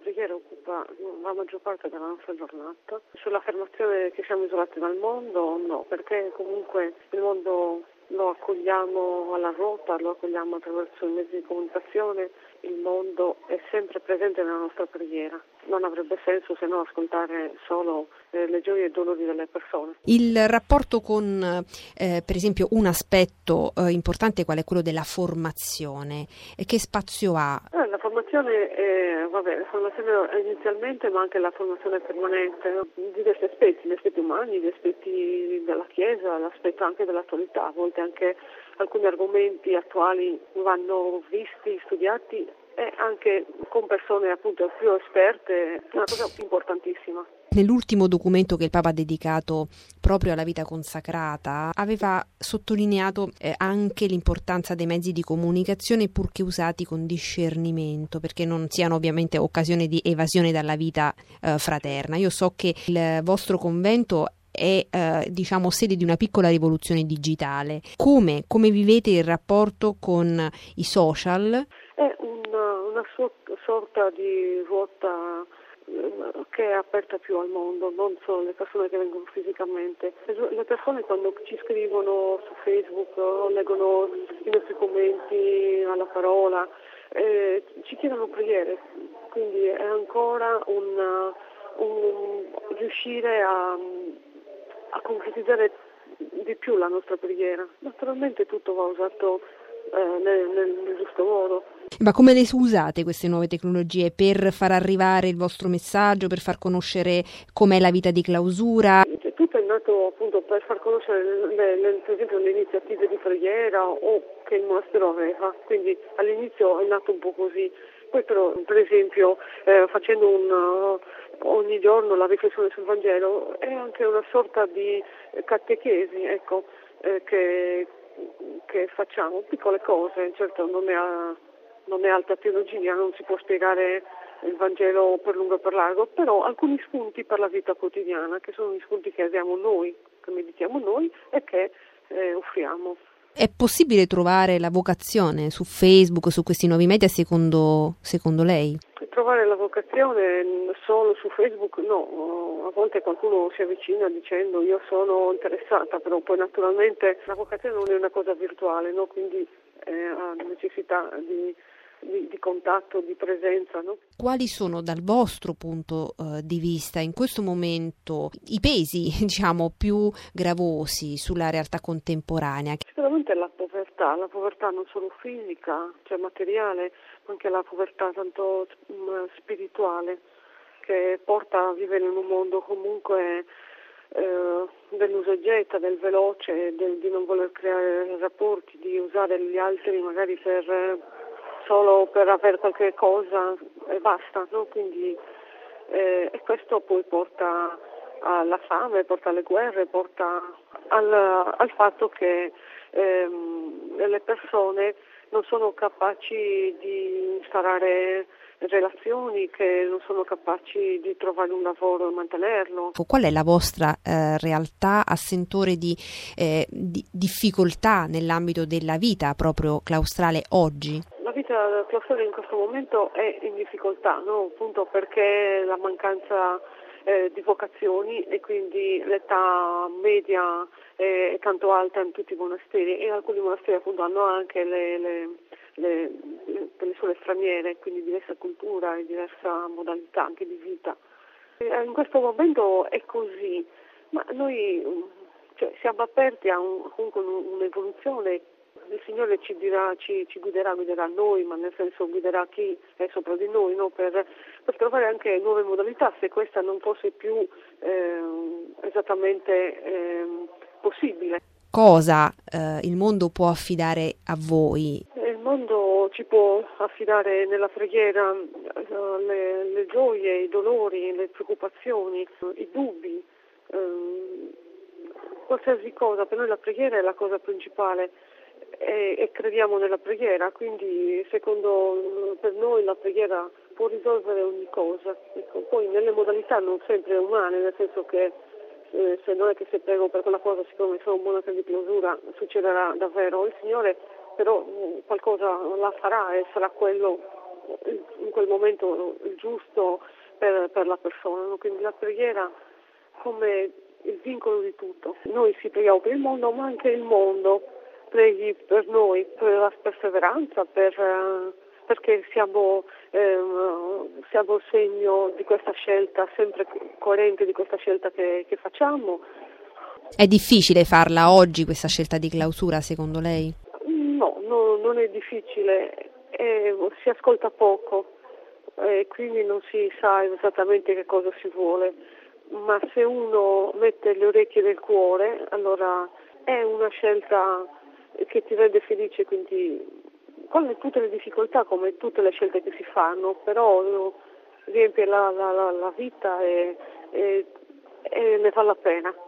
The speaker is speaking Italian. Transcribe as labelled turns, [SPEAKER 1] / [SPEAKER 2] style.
[SPEAKER 1] preghiera occupa la maggior parte della nostra giornata. Sull'affermazione che siamo isolati dal mondo, no, perché comunque il mondo lo accogliamo alla ruota, lo accogliamo attraverso i mezzi di comunicazione, il mondo è sempre presente nella nostra preghiera. Non avrebbe senso se no ascoltare solo le gioie e i dolori delle persone.
[SPEAKER 2] Il rapporto con, per esempio, un aspetto importante qual è quello della formazione, che spazio ha?
[SPEAKER 1] La formazione la formazione inizialmente, ma anche la formazione permanente, no? Diversi aspetti, gli aspetti umani, gli aspetti della Chiesa, l'aspetto anche dell'attualità, a volte anche alcuni argomenti attuali vanno visti, studiati e anche con persone appunto più esperte, è una cosa importantissima.
[SPEAKER 2] Nell'ultimo documento che il Papa ha dedicato proprio alla vita consacrata aveva sottolineato anche l'importanza dei mezzi di comunicazione purché usati con discernimento, perché non siano ovviamente occasione di evasione dalla vita fraterna. Io so che il vostro convento è sede di una piccola rivoluzione digitale. Come vivete il rapporto con i social?
[SPEAKER 1] È una sorta di ruota che è aperta più al mondo, non solo le persone che vengono fisicamente. Le persone quando ci scrivono su Facebook o leggono i nostri commenti alla parola, ci chiedono preghiere, quindi è ancora un riuscire a concretizzare di più la nostra preghiera. Naturalmente tutto va usato nel giusto modo.
[SPEAKER 2] Ma come le usate queste nuove tecnologie per far arrivare il vostro messaggio, per far conoscere com'è la vita di clausura?
[SPEAKER 1] Tutto è nato appunto per far conoscere per esempio le iniziative di preghiera o che il monastero aveva, quindi all'inizio è nato un po' così, poi però per esempio facendo ogni giorno la riflessione sul Vangelo è anche una sorta di catechesi, ecco, che facciamo, piccole cose, certo non è alta teologia, non si può spiegare il Vangelo per lungo e per largo, però alcuni spunti per la vita quotidiana, che sono gli spunti che abbiamo noi, che meditiamo noi e che offriamo.
[SPEAKER 2] È possibile trovare la vocazione su Facebook, su questi nuovi media, secondo lei?
[SPEAKER 1] Trovare la vocazione solo su Facebook no, a volte qualcuno si avvicina dicendo io sono interessata, però poi naturalmente la vocazione non è una cosa virtuale, no? Quindi ha necessità di contatto, di presenza. No?
[SPEAKER 2] Quali sono dal vostro punto di vista in questo momento i pesi, più gravosi sulla realtà contemporanea?
[SPEAKER 1] Sicuramente la povertà non solo fisica, cioè materiale, ma anche la povertà tanto spirituale, che porta a vivere in un mondo comunque dell'uso e getta, del veloce, di non voler creare rapporti, di usare gli altri magari solo per avere qualche cosa e basta, no? Quindi e questo poi porta alla fame, porta alle guerre, porta al fatto che le persone non sono capaci di instaurare relazioni, che non sono capaci di trovare un lavoro e mantenerlo.
[SPEAKER 2] Qual è la vostra realtà a sentore di difficoltà nell'ambito della vita proprio claustrale oggi?
[SPEAKER 1] La vita claustrale in questo momento è in difficoltà, no? Appunto perché la mancanza di vocazioni e quindi l'età media è tanto alta in tutti i monasteri e alcuni monasteri appunto hanno anche le suole straniere, quindi diversa cultura e diversa modalità anche di vita. In questo momento è così, ma noi siamo aperti a comunque un'evoluzione. Il Signore ci guiderà noi, ma nel senso guiderà chi è sopra di noi, no? per trovare anche nuove modalità, se questa non fosse più esattamente possibile.
[SPEAKER 2] Cosa il mondo può affidare a voi?
[SPEAKER 1] Il mondo ci può affidare nella preghiera le gioie, i dolori, le preoccupazioni, i dubbi, qualsiasi cosa. Per noi la preghiera è la cosa principale e crediamo nella preghiera, quindi per noi la preghiera può risolvere ogni cosa. Ecco, poi nelle modalità non sempre umane, nel senso che se non è che se prego per quella cosa, siccome sono un monaco di clausura, succederà davvero. Il Signore però qualcosa la farà e sarà quello in quel momento il giusto per la persona, no? Quindi la preghiera come il vincolo di tutto. Noi si preghiamo per il mondo, ma anche il mondo preghi per noi, per la perseveranza, perché siamo segno di questa scelta, sempre coerente di questa scelta che facciamo.
[SPEAKER 2] È difficile farla oggi questa scelta di clausura, secondo lei?
[SPEAKER 1] No, non è difficile, si ascolta poco, quindi non si sa esattamente che cosa si vuole, ma se uno mette le orecchie nel cuore, allora è una scelta che ti rende felice, quindi con tutte le difficoltà, come tutte le scelte che si fanno, però riempie la vita e ne vale la pena.